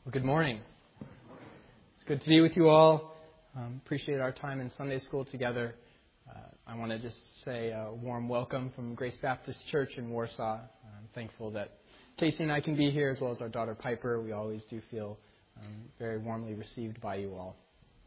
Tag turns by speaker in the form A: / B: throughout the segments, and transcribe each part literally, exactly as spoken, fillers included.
A: Well, good morning. It's good to be with you all. Um, appreciate our time in Sunday school together. Uh, I want to just say a warm welcome from Grace Baptist Church in Warsaw. I'm thankful that Casey and I can be here, as well as our daughter Piper. We always do feel um, very warmly received by you all.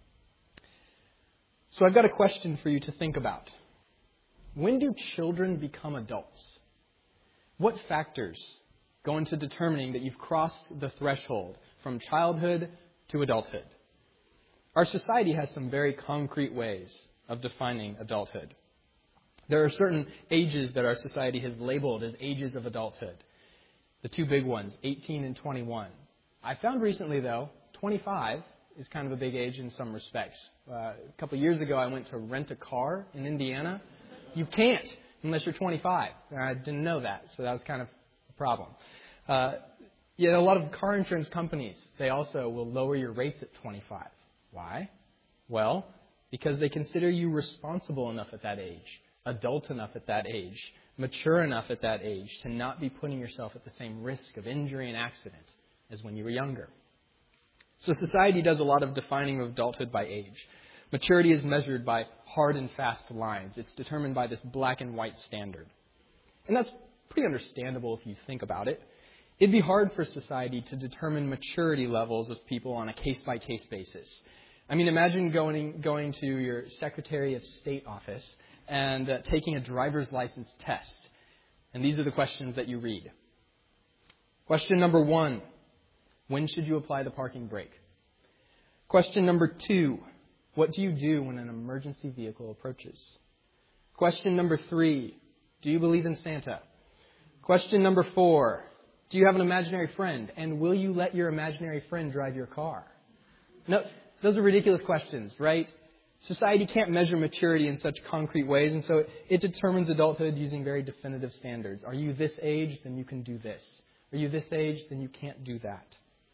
A: So I've got a question for you to think about. When do children become adults? What factors go into determining that you've crossed the threshold from childhood to adulthood? Our society has some very concrete ways of defining adulthood. There are certain ages that our society has labeled as ages of adulthood. The two big ones, eighteen and twenty-one. I found recently, though, twenty-five is kind of a big age in some respects. Uh, a couple of years ago, I went to rent a car in Indiana. You can't unless you're twenty-five. I didn't know that, so that was kind of a problem. Uh, yet a lot of car insurance companies, they also will lower your rates at twenty-five. Why? Well, because they consider you responsible enough at that age, adult enough at that age, mature enough at that age to not be putting yourself at the same risk of injury and accident as when you were younger. So society does a lot of defining of adulthood by age. Maturity is measured by hard and fast lines. It's determined by this black and white standard. And that's pretty understandable if you think about it. It'd be hard for society to determine maturity levels of people on a case-by-case basis. I mean, imagine going going to your Secretary of State office and uh, taking a driver's license test. And these are the questions that you read. Question number one, when should you apply the parking brake? Question number two, what do you do when an emergency vehicle approaches? Question number three, do you believe in Santa? Question number four, do you have an imaginary friend? And will you let your imaginary friend drive your car? No, those are ridiculous questions, right? Society can't measure maturity in such concrete ways, and so it, it determines adulthood using very definitive standards. Are you this age? Then you can do this. Are you this age? Then you can't do that.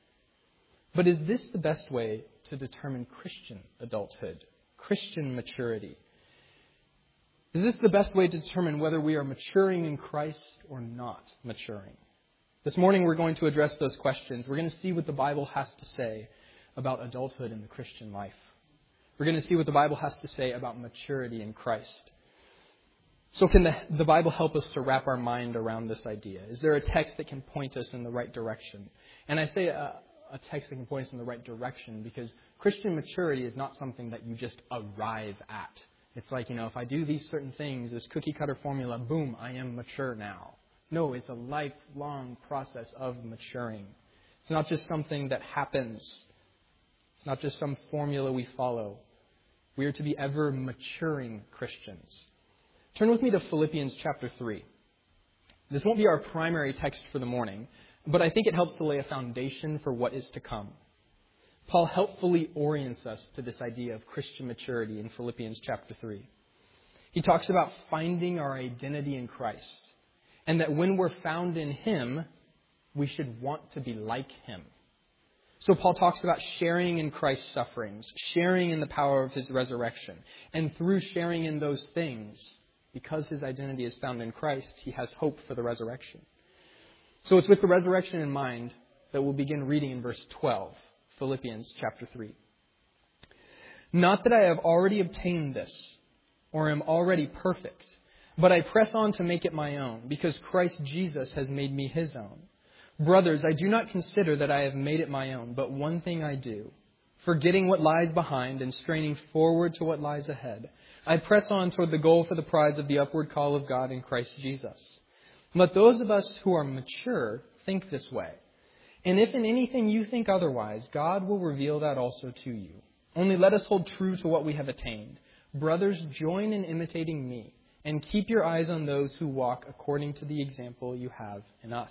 A: But is this the best way to determine Christian adulthood, Christian maturity? Is this the best way to determine whether we are maturing in Christ or not maturing? This morning we're going to address those questions. We're going to see what the Bible has to say about adulthood in the Christian life. We're going to see what the Bible has to say about maturity in Christ. So can the, the Bible help us to wrap our mind around this idea? Is there a text that can point us in the right direction? And I say a, a text that can point us in the right direction because Christian maturity is not something that you just arrive at. It's like, you know, if I do these certain things, this cookie-cutter formula, boom, I am mature now. No, it's a lifelong process of maturing. It's not just something that happens. It's not just some formula we follow. We are to be ever maturing Christians. Turn with me to Philippians chapter three. This won't be our primary text for the morning, but I think it helps to lay a foundation for what is to come. Paul helpfully orients us to this idea of Christian maturity in Philippians chapter three. He talks about finding our identity in Christ, and that when we're found in Him, we should want to be like Him. So Paul talks about sharing in Christ's sufferings, sharing in the power of His resurrection. And through sharing in those things, because his identity is found in Christ, he has hope for the resurrection. So it's with the resurrection in mind that we'll begin reading in verse twelve, Philippians chapter three. Not that I have already obtained this, or am already perfect, but I press on to make it my own, because Christ Jesus has made me His own. Brothers, I do not consider that I have made it my own, but one thing I do, forgetting what lies behind and straining forward to what lies ahead, I press on toward the goal for the prize of the upward call of God in Christ Jesus. Let those of us who are mature think this way. And if in anything you think otherwise, God will reveal that also to you. Only let us hold true to what we have attained. Brothers, join in imitating me, and keep your eyes on those who walk according to the example you have in us.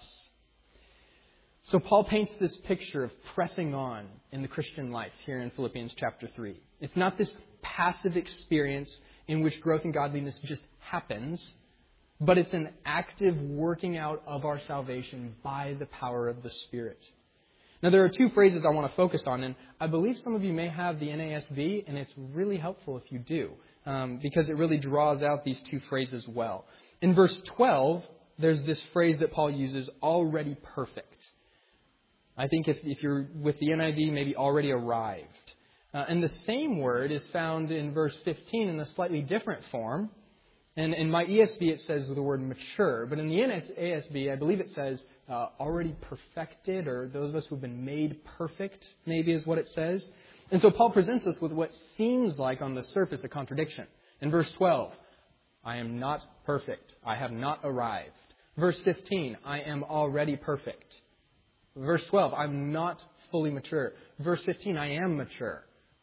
A: So Paul paints this picture of pressing on in the Christian life here in Philippians chapter three. It's not this passive experience in which growth in godliness just happens, but it's an active working out of our salvation by the power of the Spirit. Now, there are two phrases I want to focus on, and I believe some of you may have the N A S B, and it's really helpful if you do, um, because it really draws out these two phrases well. In verse twelve, there's this phrase that Paul uses, already perfect. I think if, if you're with the N I V, maybe already arrived. Uh, and the same word is found in verse fifteen in a slightly different form. And in my E S V, it says the word mature. But in the N A S B, I believe it says uh, already perfected, or those of us who have been made perfect, maybe is what it says. And so Paul presents us with what seems like on the surface a contradiction. In verse twelve, I am not perfect. I have not arrived. Verse fifteen, I am already perfect. Verse twelve, I'm not fully mature. Verse fifteen, I am mature.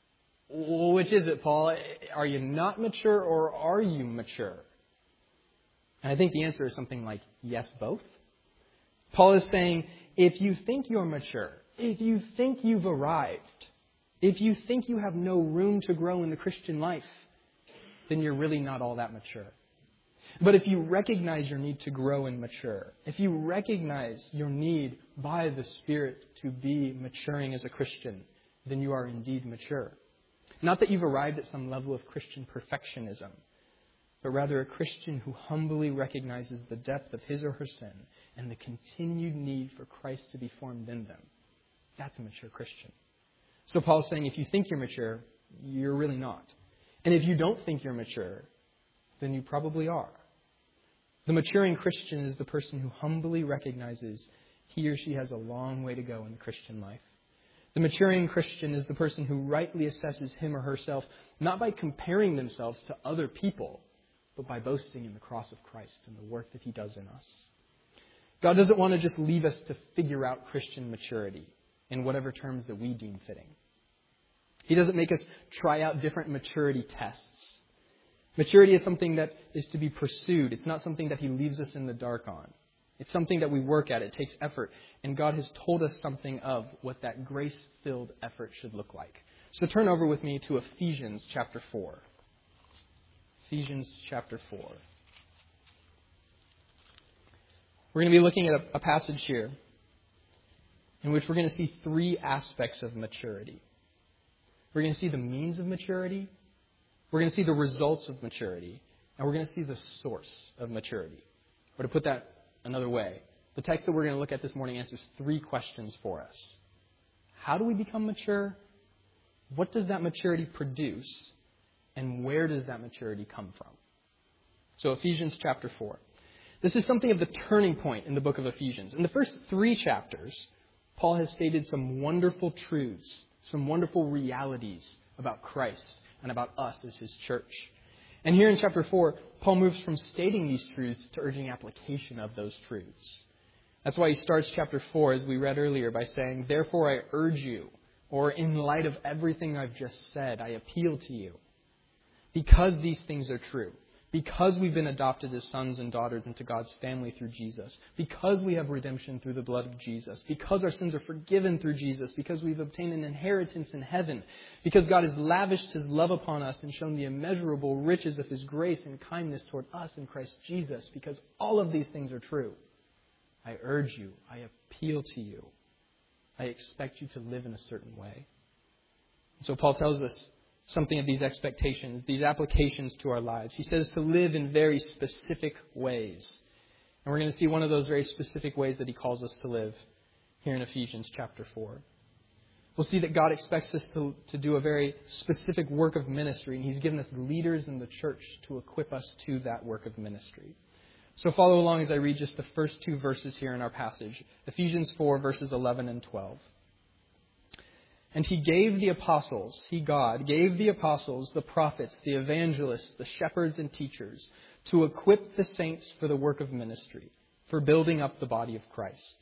A: Which is it, Paul? Are you not mature or are you mature? And I think the answer is something like yes, both. Paul is saying, if you think you're mature, if you think you've arrived, if you think you have no room to grow in the Christian life, then you're really not all that mature. But if you recognize your need to grow and mature, if you recognize your need by the Spirit to be maturing as a Christian, then you are indeed mature. Not that you've arrived at some level of Christian perfectionism, but rather a Christian who humbly recognizes the depth of his or her sin and the continued need for Christ to be formed in them. That's a mature Christian. So Paul's saying if you think you're mature, you're really not. And if you don't think you're mature, then you probably are. The maturing Christian is the person who humbly recognizes he or she has a long way to go in the Christian life. The maturing Christian is the person who rightly assesses him or herself not by comparing themselves to other people, but by boasting in the cross of Christ and the work that He does in us. God doesn't want to just leave us to figure out Christian maturity in whatever terms that we deem fitting. He doesn't make us try out different maturity tests. Maturity is something that is to be pursued. It's not something that He leaves us in the dark on. It's something that we work at. It takes effort. And God has told us something of what that grace-filled effort should look like. So turn over with me to Ephesians chapter four. Ephesians chapter four. We're going to be looking at a, a passage here in which we're going to see three aspects of maturity. We're going to see the means of maturity. We're going to see the results of maturity. And we're going to see the source of maturity. Or to put that another way, the text that we're going to look at this morning answers three questions for us. How do we become mature? What does that maturity produce? And where does that maturity come from? So Ephesians chapter four. This is something of the turning point in the book of Ephesians. In the first three chapters, Paul has stated some wonderful truths, some wonderful realities about Christ and about us as His church. And here in chapter four, Paul moves from stating these truths to urging application of those truths. That's why he starts chapter four, as we read earlier, by saying, therefore I urge you, or in light of everything I've just said, I appeal to you. Because these things are true, because we've been adopted as sons and daughters into God's family through Jesus, because we have redemption through the blood of Jesus, because our sins are forgiven through Jesus, because we've obtained an inheritance in heaven, because God has lavished His love upon us and shown the immeasurable riches of His grace and kindness toward us in Christ Jesus, because all of these things are true, I urge you, I appeal to you, I expect you to live in a certain way. So Paul tells us something of these expectations, these applications to our lives. He says to live in very specific ways. And we're going to see one of those very specific ways that he calls us to live here in Ephesians chapter four. We'll see that God expects us to, to do a very specific work of ministry, and He's given us leaders in the church to equip us to that work of ministry. So follow along as I read just the first two verses here in our passage. Ephesians four, verses eleven and twelve. And He gave the apostles, He, God, gave the apostles, the prophets, the evangelists, the shepherds and teachers to equip the saints for the work of ministry, for building up the body of Christ.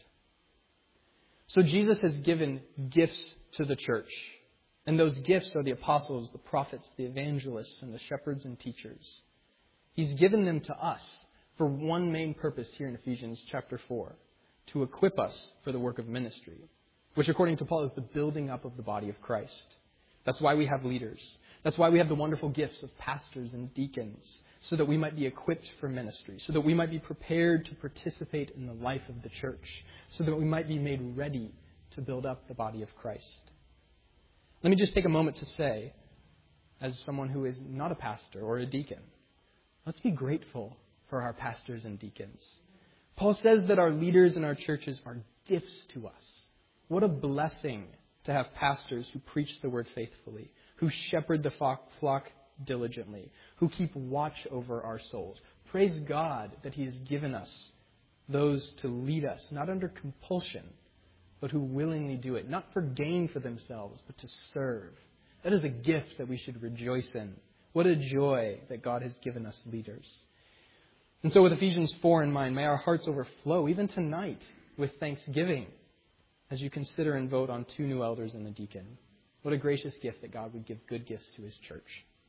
A: So Jesus has given gifts to the church. And those gifts are the apostles, the prophets, the evangelists, and the shepherds and teachers. He's given them to us for one main purpose here in Ephesians chapter four, to equip us for the work of ministry, which according to Paul is the building up of the body of Christ. That's why we have leaders. That's why we have the wonderful gifts of pastors and deacons, so that we might be equipped for ministry, so that we might be prepared to participate in the life of the church, so that we might be made ready to build up the body of Christ. Let me just take a moment to say, as someone who is not a pastor or a deacon, let's be grateful for our pastors and deacons. Paul says that our leaders in our churches are gifts to us. What a blessing to have pastors who preach the word faithfully, who shepherd the flock diligently, who keep watch over our souls. Praise God that He has given us those to lead us, not under compulsion, but who willingly do it, not for gain for themselves, but to serve. That is a gift that we should rejoice in. What a joy that God has given us leaders. And so with Ephesians four in mind, may our hearts overflow, even tonight, with thanksgiving as you consider and vote on two new elders and a deacon. What a gracious gift that God would give good gifts to His church.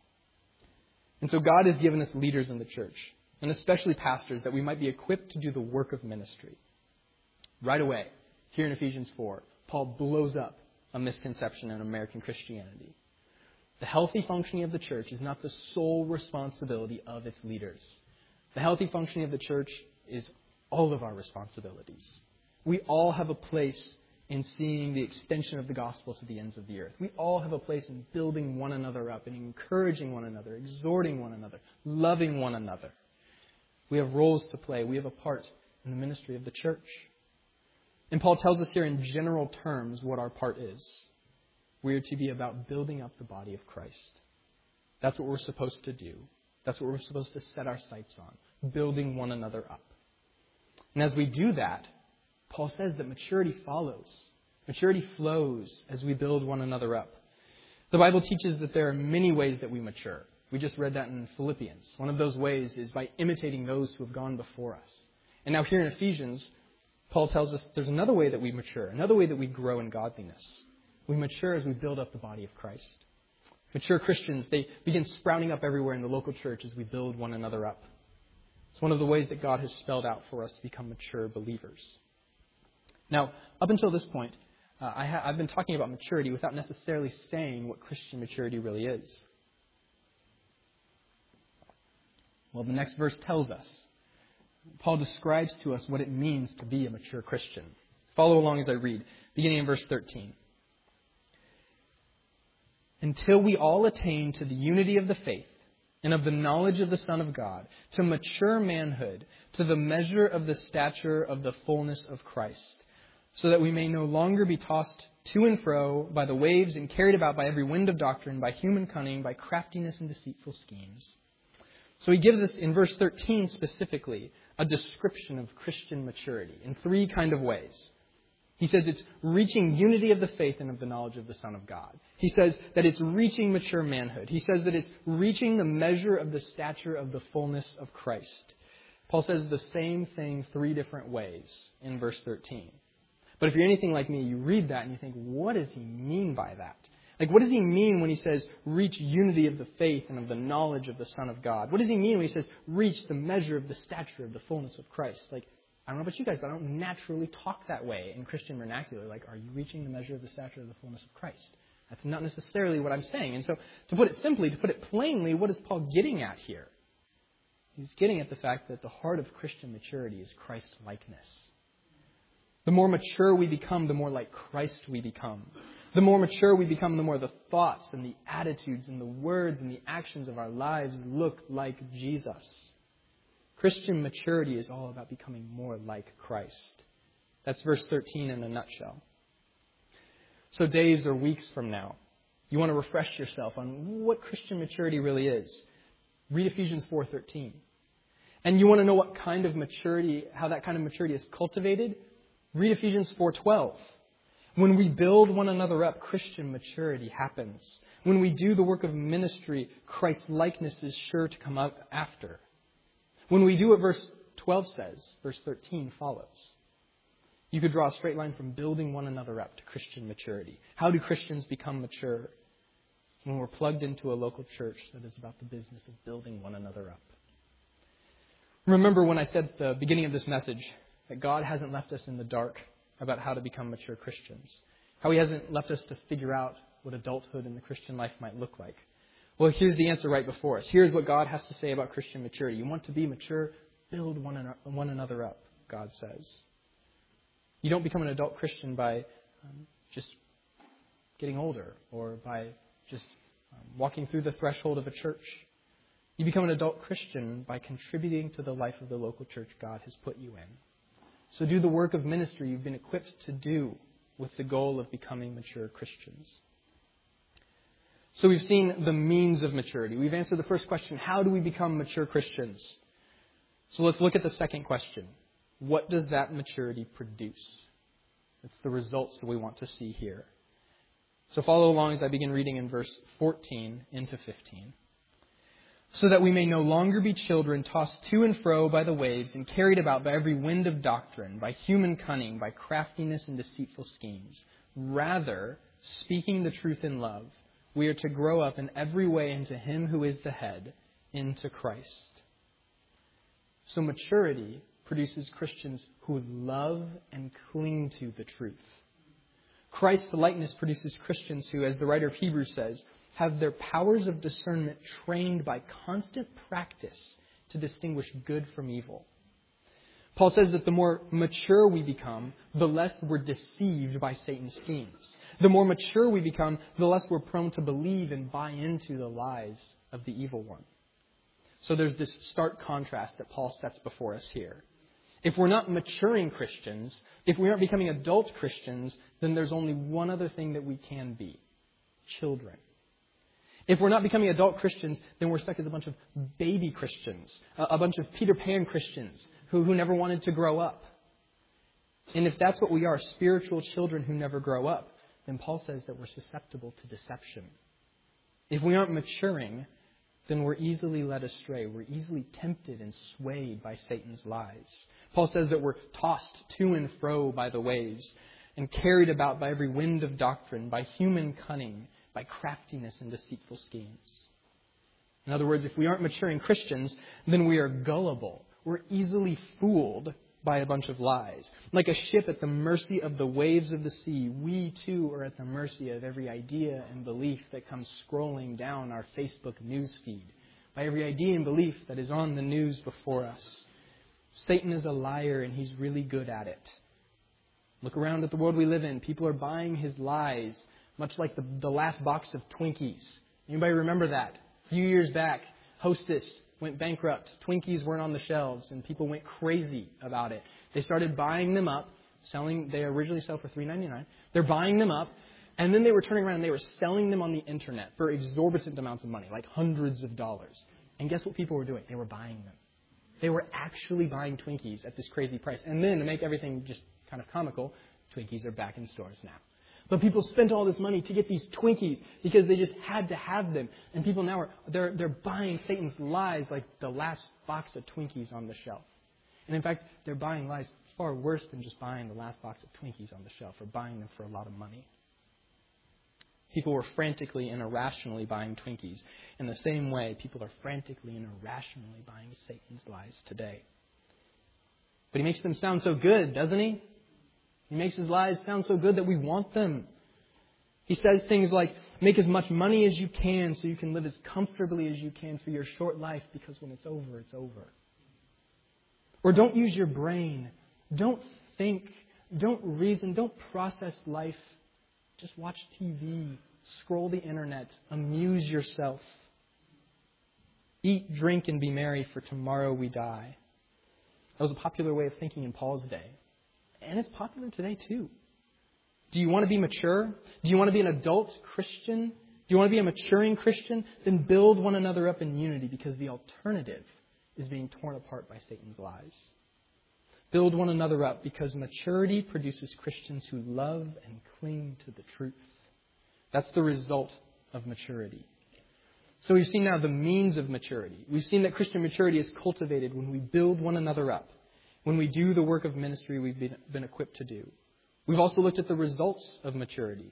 A: And so God has given us leaders in the church, and especially pastors, that we might be equipped to do the work of ministry. Right away, here in Ephesians four, Paul blows up a misconception in American Christianity. The healthy functioning of the church is not the sole responsibility of its leaders. The healthy functioning of the church is all of our responsibilities. We all have a place in seeing the extension of the gospel to the ends of the earth. We all have a place in building one another up and encouraging one another, exhorting one another, loving one another. We have roles to play. We have a part in the ministry of the church. And Paul tells us here in general terms what our part is. We are to be about building up the body of Christ. That's what we're supposed to do. That's what we're supposed to set our sights on, building one another up. And as we do that, Paul says that maturity follows. Maturity flows as we build one another up. The Bible teaches that there are many ways that we mature. We just read that in Philippians. One of those ways is by imitating those who have gone before us. And now here in Ephesians, Paul tells us there's another way that we mature, another way that we grow in godliness. We mature as we build up the body of Christ. Mature Christians, they begin sprouting up everywhere in the local church as we build one another up. It's one of the ways that God has spelled out for us to become mature believers. Now, up until this point, uh, I ha- I've been talking about maturity without necessarily saying what Christian maturity really is. Well, the next verse tells us. Paul describes to us what it means to be a mature Christian. Follow along as I read, beginning in verse thirteen. Until we all attain to the unity of the faith and of the knowledge of the Son of God, to mature manhood, to the measure of the stature of the fullness of Christ, so that we may no longer be tossed to and fro by the waves and carried about by every wind of doctrine, by human cunning, by craftiness and deceitful schemes. So he gives us, in verse thirteen specifically, a description of Christian maturity in three kind of ways. He says it's reaching unity of the faith and of the knowledge of the Son of God. He says that it's reaching mature manhood. He says that it's reaching the measure of the stature of the fullness of Christ. Paul says the same thing three different ways in verse thirteen. But if you're anything like me, you read that and you think, what does he mean by that? Like, what does he mean when he says, reach unity of the faith and of the knowledge of the Son of God? What does he mean when he says, reach the measure of the stature of the fullness of Christ? Like, I don't know about you guys, but I don't naturally talk that way in Christian vernacular. Like, are you reaching the measure of the stature of the fullness of Christ? That's not necessarily what I'm saying. And so, to put it simply, to put it plainly, what is Paul getting at here? He's getting at the fact that the heart of Christian maturity is Christ-likeness. The more mature we become, the more like Christ we become. The more mature we become, the more the thoughts and the attitudes and the words and the actions of our lives look like Jesus. Christian maturity is all about becoming more like Christ. That's verse thirteen in a nutshell. So days or weeks from now, you want to refresh yourself on what Christian maturity really is. Read Ephesians four thirteen. And you want to know what kind of maturity, how that kind of maturity is cultivated? Read Ephesians four twelve. When we build one another up, Christian maturity happens. When we do the work of ministry, Christ-likeness is sure to come out after. When we do what verse twelve says, verse thirteen follows. You could draw a straight line from building one another up to Christian maturity. How do Christians become mature? When we're plugged into a local church that is about the business of building one another up. Remember when I said at the beginning of this message that God hasn't left us in the dark about how to become mature Christians. How He hasn't left us to figure out what adulthood in the Christian life might look like. Well, here's the answer right before us. Here's what God has to say about Christian maturity. You want to be mature? Build one, an- one another up, God says. You don't become an adult Christian by um, just getting older or by just um, walking through the threshold of a church. You become an adult Christian by contributing to the life of the local church God has put you in. So do the work of ministry you've been equipped to do with the goal of becoming mature Christians. So we've seen the means of maturity. We've answered the first question, how do we become mature Christians? So let's look at the second question. What does that maturity produce? It's the results that we want to see here. So follow along as I begin reading in verse fourteen into fifteen. So that we may no longer be children tossed to and fro by the waves and carried about by every wind of doctrine, by human cunning, by craftiness and deceitful schemes. Rather, speaking the truth in love, we are to grow up in every way into Him who is the head, into Christ. So maturity produces Christians who love and cling to the truth. Christ's likeness produces Christians who, as the writer of Hebrews says, have their powers of discernment trained by constant practice to distinguish good from evil. Paul says that the more mature we become, the less we're deceived by Satan's schemes. The more mature we become, the less we're prone to believe and buy into the lies of the evil one. So there's this stark contrast that Paul sets before us here. If we're not maturing Christians, if we aren't becoming adult Christians, then there's only one other thing that we can be: children. If we're not becoming adult Christians, then we're stuck as a bunch of baby Christians, a bunch of Peter Pan Christians who, who never wanted to grow up. And if that's what we are, spiritual children who never grow up, then Paul says that we're susceptible to deception. If we aren't maturing, then we're easily led astray. We're easily tempted and swayed by Satan's lies. Paul says that we're tossed to and fro by the waves and carried about by every wind of doctrine, by human cunning, by craftiness and deceitful schemes. In other words, if we aren't maturing Christians, then we are gullible. We're easily fooled by a bunch of lies. Like a ship at the mercy of the waves of the sea, we too are at the mercy of every idea and belief that comes scrolling down our Facebook news feed, by every idea and belief that is on the news before us. Satan is a liar, and he's really good at it. Look around at the world we live in. People are buying his lies, much like the, the last box of Twinkies. Anybody remember that? A few years back, Hostess went bankrupt. Twinkies weren't on the shelves, and people went crazy about it. They started buying them up, selling. They originally sell for three ninety-nine. They're buying them up, and then they were turning around and they were selling them on the internet for exorbitant amounts of money, like hundreds of dollars. And guess what people were doing? They were buying them. They were actually buying Twinkies at this crazy price. And then, to make everything just kind of comical, Twinkies are back in stores now. But people spent all this money to get these Twinkies because they just had to have them. And people now are they're they're buying Satan's lies like the last box of Twinkies on the shelf. And in fact, they're buying lies far worse than just buying the last box of Twinkies on the shelf, or buying them for a lot of money. People were frantically and irrationally buying Twinkies. In the same way, people are frantically and irrationally buying Satan's lies today. But he makes them sound so good, doesn't he? He makes his lies sound so good that we want them. He says things like, make as much money as you can so you can live as comfortably as you can for your short life, because when it's over, it's over. Or don't use your brain. Don't think. Don't reason. Don't process life. Just watch T V. Scroll the internet. Amuse yourself. Eat, drink, and be merry, for tomorrow we die. That was a popular way of thinking in Paul's day. And it's popular today too. Do you want to be mature? Do you want to be an adult Christian? Do you want to be a maturing Christian? Then build one another up in unity, because the alternative is being torn apart by Satan's lies. Build one another up, because maturity produces Christians who love and cling to the truth. That's the result of maturity. So we've seen now the means of maturity. We've seen that Christian maturity is cultivated when we build one another up, when we do the work of ministry we've been, been equipped to do. We've also looked at the results of maturity.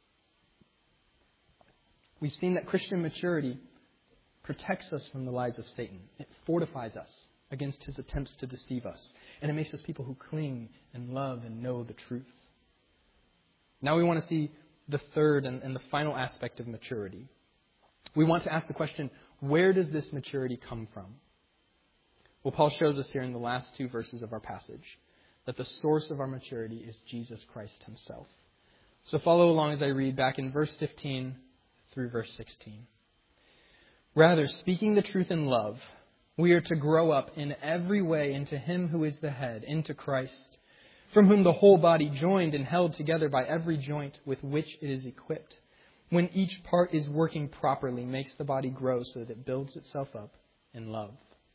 A: We've seen that Christian maturity protects us from the lies of Satan. It fortifies us against his attempts to deceive us. And it makes us people who cling and love and know the truth. Now we want to see the third and, and the final aspect of maturity. We want to ask the question, where does this maturity come from? Well, Paul shows us here in the last two verses of our passage that the source of our maturity is Jesus Christ himself. So follow along as I read back in verse fifteen through verse sixteen. Rather, speaking the truth in love, we are to grow up in every way into Him who is the head, into Christ, from whom the whole body, joined and held together by every joint with which it is equipped, when each part is working properly, makes the body grow so that it builds itself up in love.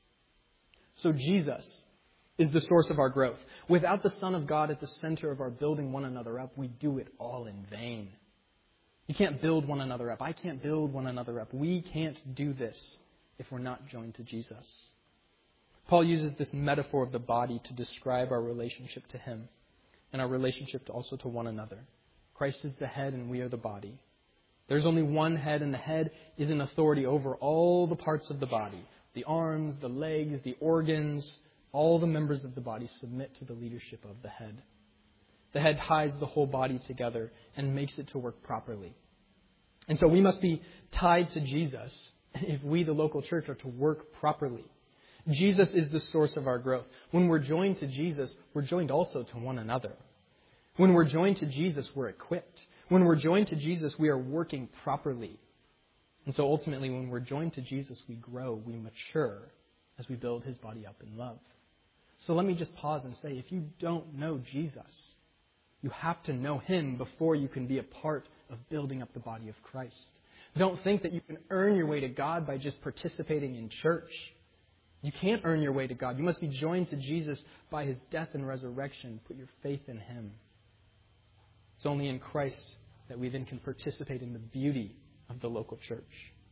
A: So Jesus is the source of our growth. Without the Son of God at the center of our building one another up, we do it all in vain. You can't build one another up. I can't build one another up. We can't do this if we're not joined to Jesus. Paul uses this metaphor of the body to describe our relationship to Him and our relationship also to one another. Christ is the head and we are the body. There's only one head, and the head is in authority over all the parts of the body. The arms, the legs, the organs, all the members of the body submit to the leadership of the head. The head ties the whole body together and makes it to work properly. And so we must be tied to Jesus if we, the local church, are to work properly. Jesus is the source of our growth. When we're joined to Jesus, we're joined also to one another. When we're joined to Jesus, we're equipped. When we're joined to Jesus, we are working properly. And so ultimately, when we're joined to Jesus, we grow, we mature as we build His body up in love. So let me just pause and say, if you don't know Jesus, you have to know Him before you can be a part of building up the body of Christ. Don't think that you can earn your way to God by just participating in church. You can't earn your way to God. You must be joined to Jesus by His death and resurrection. Put your faith in Him. It's only in Christ that we then can participate in the beauty of the local church.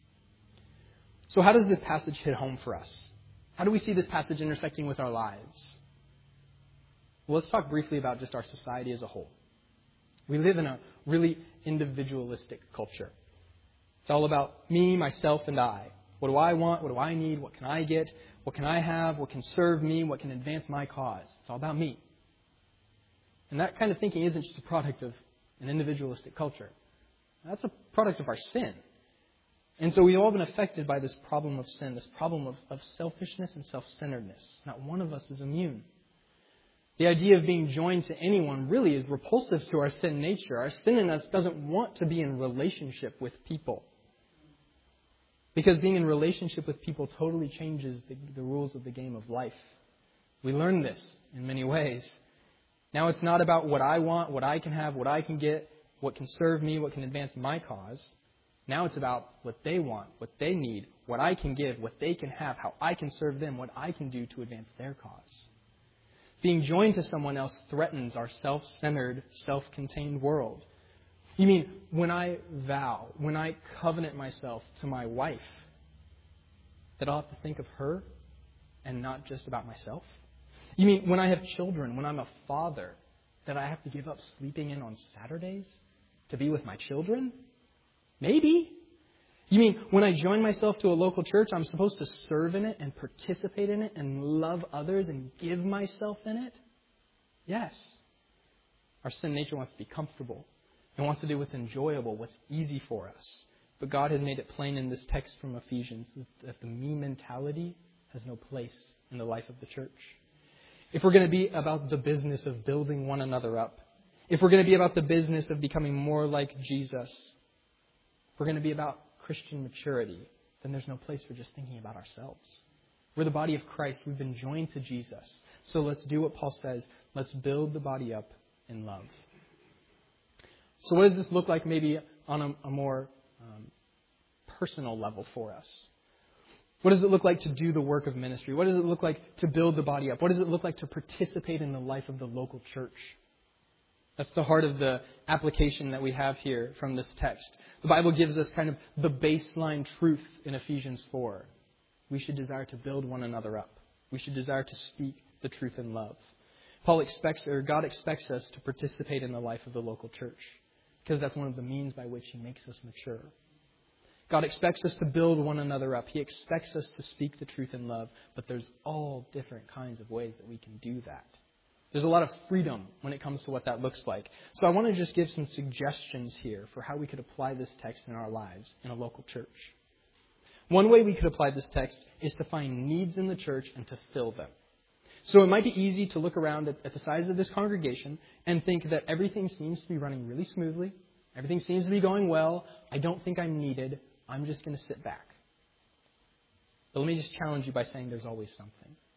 A: So how does this passage hit home for us? How do we see this passage intersecting with our lives? Well, let's talk briefly about just our society as a whole. We live in a really individualistic culture. It's all about me, myself, and I. What do I want? What do I need? What can I get? What can I have? What can serve me? What can advance my cause? It's all about me. And that kind of thinking isn't just a product of an individualistic culture. That's a product of our sin. And so we've all been affected by this problem of sin, this problem of, of selfishness and self-centeredness. Not one of us is immune. The idea of being joined to anyone really is repulsive to our sin nature. Our sin in us doesn't want to be in relationship with people. Because being in relationship with people totally changes the, the rules of the game of life. We learn this in many ways. Now it's not about what I want, what I can have, what I can get, what can serve me, what can advance my cause. Now it's about what they want, what they need, what I can give, what they can have, how I can serve them, what I can do to advance their cause. Being joined to someone else threatens our self-centered, self-contained world. You mean when I vow, when I covenant myself to my wife, that I'll have to think of her and not just about myself? You mean when I have children, when I'm a father, that I have to give up sleeping in on Saturdays to be with my children? Maybe. You mean when I join myself to a local church, I'm supposed to serve in it and participate in it and love others and give myself in it? Yes. Our sin nature wants to be comfortable. It wants to do what's enjoyable, what's easy for us. But God has made it plain in this text from Ephesians that the me mentality has no place in the life of the church. If we're going to be about the business of building one another up, if we're going to be about the business of becoming more like Jesus, if we're going to be about Christian maturity, then there's no place for just thinking about ourselves. We're the body of Christ. We've been joined to Jesus. So let's do what Paul says. Let's build the body up in love. So what does this look like maybe on a, a more um, personal level for us? What does it look like to do the work of ministry? What does it look like to build the body up? What does it look like to participate in the life of the local church? That's the heart of the application that we have here from this text. The Bible gives us kind of the baseline truth in Ephesians four. We should desire to build one another up. We should desire to speak the truth in love. Paul expects, or God expects us to participate in the life of the local church, because that's one of the means by which He makes us mature. God expects us to build one another up. He expects us to speak the truth in love, but there's all different kinds of ways that we can do that. There's a lot of freedom when it comes to what that looks like. So I want to just give some suggestions here for how we could apply this text in our lives in a local church. One way we could apply this text is to find needs in the church and to fill them. So it might be easy to look around at, at the size of this congregation and think that everything seems to be running really smoothly. Everything seems to be going well. I don't think I'm needed. I'm just going to sit back. But let me just challenge you by saying there's always something.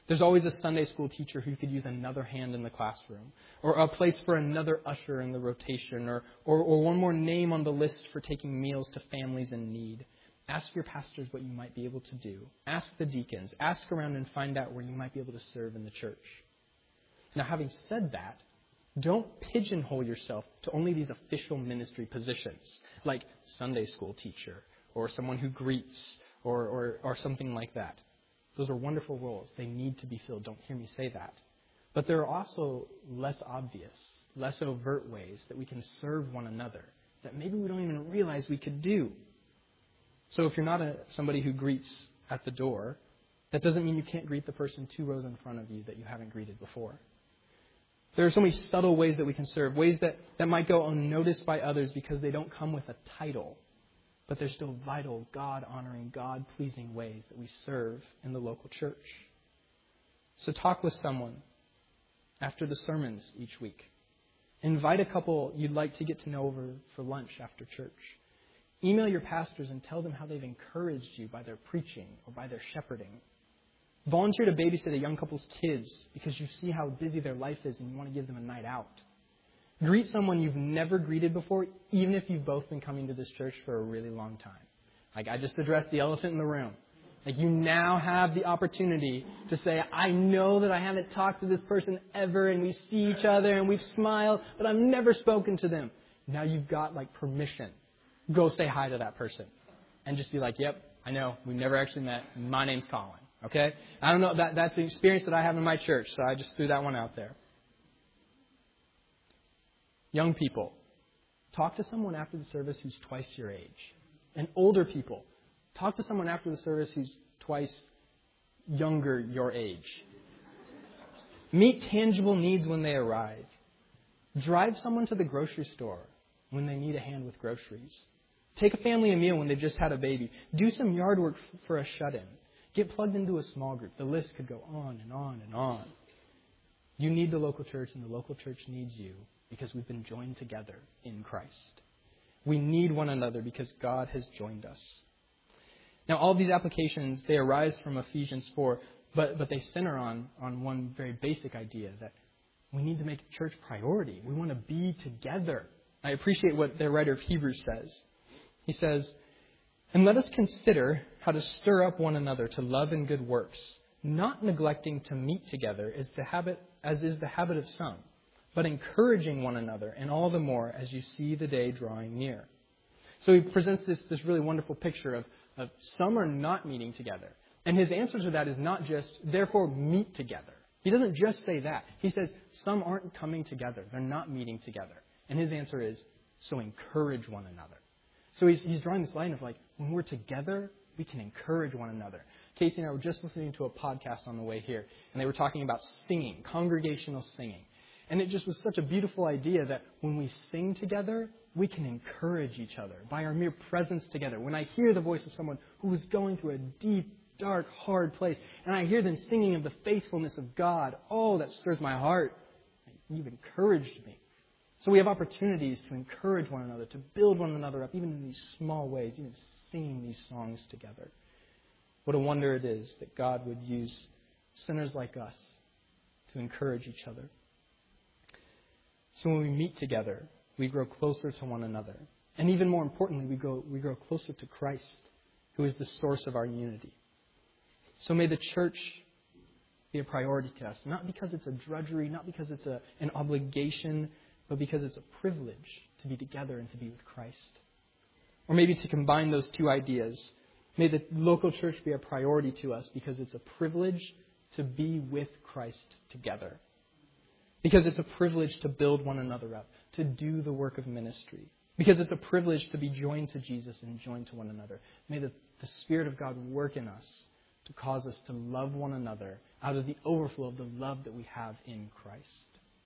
A: There's always a Sunday school teacher who could use another hand in the classroom, or a place for another usher in the rotation, or, or, or one more name on the list for taking meals to families in need. Ask your pastors what you might be able to do. Ask the deacons. Ask around and find out where you might be able to serve in the church. Now, having said that, don't pigeonhole yourself to only these official ministry positions, like Sunday school teacher, or someone who greets, or, or, or something like that. Those are wonderful roles. They need to be filled. Don't hear me say that. But there are also less obvious, less overt ways that we can serve one another that maybe we don't even realize we could do. So if you're not a, somebody who greets at the door, that doesn't mean you can't greet the person two rows in front of you that you haven't greeted before. There are so many subtle ways that we can serve, ways that, that might go unnoticed by others because they don't come with a title. But they're still vital, God-honoring, God-pleasing ways that we serve in the local church. So talk with someone after the sermons each week. Invite a couple you'd like to get to know over for lunch after church. Email your pastors and tell them how they've encouraged you by their preaching or by their shepherding. Volunteer to babysit a young couple's kids because you see how busy their life is and you want to give them a night out. Greet someone you've never greeted before, even if you've both been coming to this church for a really long time. Like I just addressed the elephant in the room. Like you now have the opportunity to say, I know that I haven't talked to this person ever and we see each other and we've smiled, but I've never spoken to them. Now you've got like permission. Go say hi to that person. And just be like, yep, I know, we've never actually met. My name's Colin. Okay? I don't know, that that's the experience that I have in my church, so I just threw that one out there. Young people, talk to someone after the service who's twice your age. And older people, talk to someone after the service who's twice younger your age. Meet tangible needs when they arrive. Drive someone to the grocery store when they need a hand with groceries. Take a family a meal when they've just had a baby. Do some yard work for a shut-in. Get plugged into a small group. The list could go on and on and on. You need the local church, and the local church needs you. Because we've been joined together in Christ. We need one another because God has joined us. Now, all of these applications, they arise from Ephesians four, but, but they center on, on one very basic idea, that we need to make church priority. We want to be together. I appreciate what the writer of Hebrews says. He says, and let us consider how to stir up one another to love and good works, not neglecting to meet together as the habit, as is the habit of some, but encouraging one another, and all the more as you see the day drawing near. So he presents this, this really wonderful picture of, of some are not meeting together. And his answer to that is not just, therefore, meet together. He doesn't just say that. He says, some aren't coming together. They're not meeting together. And his answer is, so encourage one another. So he's, he's drawing this line of like, when we're together, we can encourage one another. Casey and I were just listening to a podcast on the way here, and they were talking about singing, congregational singing. And it just was such a beautiful idea that when we sing together, we can encourage each other by our mere presence together. When I hear the voice of someone who is going through a deep, dark, hard place, and I hear them singing of the faithfulness of God, oh, that stirs my heart. You've encouraged me. So we have opportunities to encourage one another, to build one another up, even in these small ways, even singing these songs together. What a wonder it is that God would use sinners like us to encourage each other. So when we meet together, we grow closer to one another. And even more importantly, we grow, we grow closer to Christ, who is the source of our unity. So may the church be a priority to us, not because it's a drudgery, not because it's a, an obligation, but because it's a privilege to be together and to be with Christ. Or maybe to combine those two ideas, may the local church be a priority to us because it's a privilege to be with Christ together. Because it's a privilege to build one another up, to do the work of ministry. Because it's a privilege to be joined to Jesus and joined to one another. May the, the Spirit of God work in us to cause us to love one another out of the overflow of the love that we have in Christ.